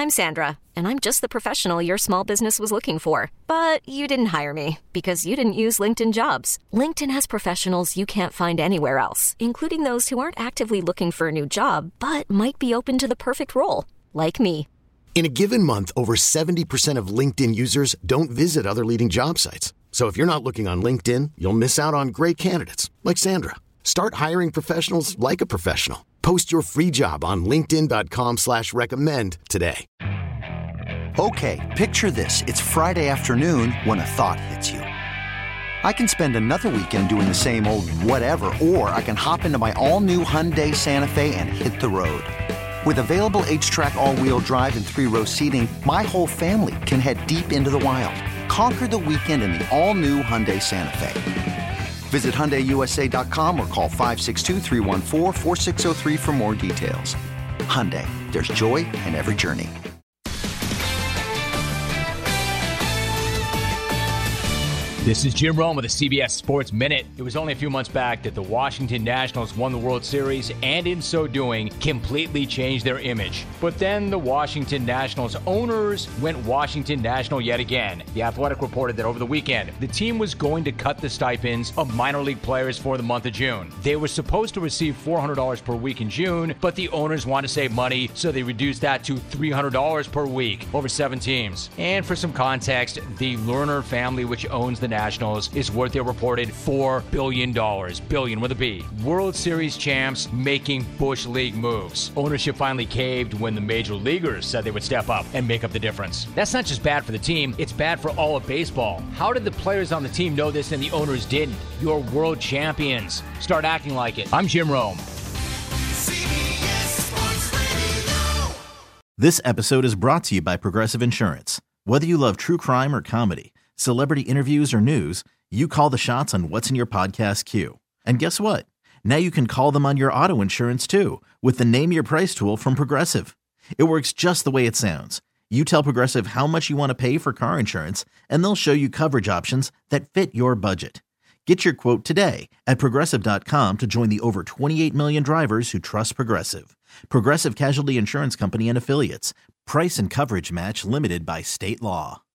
I'm Sandra, and I'm just the professional your small business was looking for. But you didn't hire me because you didn't use LinkedIn Jobs. LinkedIn has professionals you can't find anywhere else, including those who aren't actively looking for a new job, but might be open to the perfect role, like me. In a given month, over 70% of LinkedIn users don't visit other leading job sites. So if you're not looking on LinkedIn, you'll miss out on great candidates like Sandra. Start hiring professionals like a professional. Post your free job on linkedin.com/recommend today. Okay, picture this. It's Friday afternoon when a thought hits you. I can spend another weekend doing the same old whatever, or I can hop into my all-new Hyundai Santa Fe and hit the road. With available H-Track all-wheel drive and 3-row seating, my whole family can head deep into the wild. Conquer the weekend in the all-new Hyundai Santa Fe. Visit HyundaiUSA.com or call 562-314-4603 for more details. Hyundai, there's joy in every journey. This is Jim Rome with the CBS Sports Minute. It was only a few months back that the Washington Nationals won the World Series and in so doing completely changed their image. But then the Washington Nationals owners went Washington National yet again. The Athletic reported that over the weekend, the team was going to cut the stipends of minor league players for the month of June. They were supposed to receive $400 per week in June, but the owners wanted to save money, so they reduced that to $300 per week over 7 teams. And for some context, the Lerner family, which owns the Nationals, is worth a reported $4 billion. Billion with a B. World Series champs making Bush League moves. Ownership finally caved when the major leaguers said they would step up and make up the difference. That's not just bad for the team, it's bad for all of baseball. How did the players on the team know this and the owners didn't? You're world champions. Start acting like it. I'm Jim Rome. This episode is brought to you by Progressive Insurance. Whether you love true crime or comedy, celebrity interviews or news, you call the shots on what's in your podcast queue. And guess what? Now you can call them on your auto insurance too with the Name Your Price tool from Progressive. It works just the way it sounds. You tell Progressive how much you want to pay for car insurance, and they'll show you coverage options that fit your budget. Get your quote today at Progressive.com to join the over 28 million drivers who trust Progressive. Progressive Casualty Insurance Company and Affiliates. Price and coverage match limited by state law.